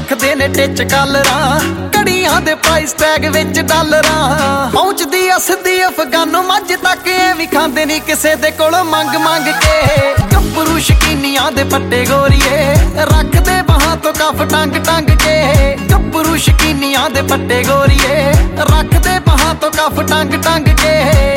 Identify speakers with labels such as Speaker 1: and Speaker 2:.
Speaker 1: ਰੱਖਦੇ ਨੇ ਟਿੱਚ ਕਾਲਰਾਂ, ਕੜੀਆਂ ਦੇ ਪ੍ਰਾਈਸ ਟੈਗ ਵਿੱਚ ਡਾਲਰਾਂ। ਪਹੁੰਚਦੀ ਆ ਸਿੱਧੀ ਅਫਗਾਨੋਂ ਮੱਝ ਤੱਕ, ਇਹ ਵੀ ਖਾਂਦੇ ਨਹੀਂ ਕਿਸੇ ਦੇ ਕੋਲੋਂ ਮੰਗ ਮੰਗ ਕੇ। ਗੱਭਰੂ ਸ਼ਕੀਨੀਆਂ ਦੇ ਪੱਟੇ ਗੋਰੀਏ, ਰੱਖਦੇ ਬਾਹਾਂ ਤੋਂ ਕਫ ਟੰਗ ਟੰਗ ਕੇ। ਗੱਭਰੂ ਸ਼ਕੀਨੀਆਂ ਦੇ ਪੱਟੇ ਗੋਰੀਏ, ਰੱਖਦੇ ਬਾਹਾਂ ਤੋਂ ਕਫ ਟੰਗ ਟੰਗ ਕੇ।